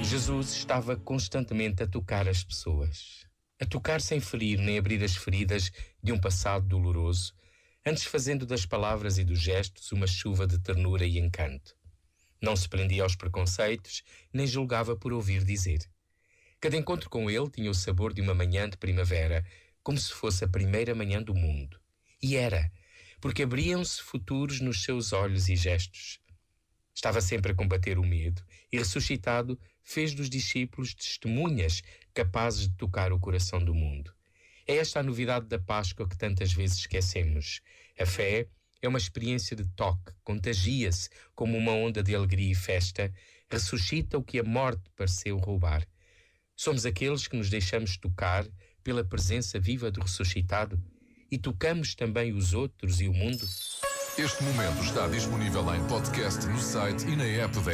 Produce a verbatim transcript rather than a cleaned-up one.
Jesus estava constantemente a tocar as pessoas, a tocar sem ferir nem abrir as feridas de um passado doloroso, antes fazendo das palavras e dos gestos uma chuva de ternura e encanto. Não se prendia aos preconceitos, nem julgava por ouvir dizer. Cada encontro com ele tinha o sabor de uma manhã de primavera, como se fosse a primeira manhã do mundo. E era, porque abriam-se futuros nos seus olhos e gestos. Estava sempre a combater o medo e, ressuscitado, fez dos discípulos testemunhas capazes de tocar o coração do mundo. É esta a novidade da Páscoa que tantas vezes esquecemos. A fé é uma experiência de toque, contagia-se como uma onda de alegria e festa, ressuscita o que a morte pareceu roubar. Somos aqueles que nos deixamos tocar pela presença viva do ressuscitado e tocamos também os outros e o mundo. Este momento está disponível em podcast no site e na app da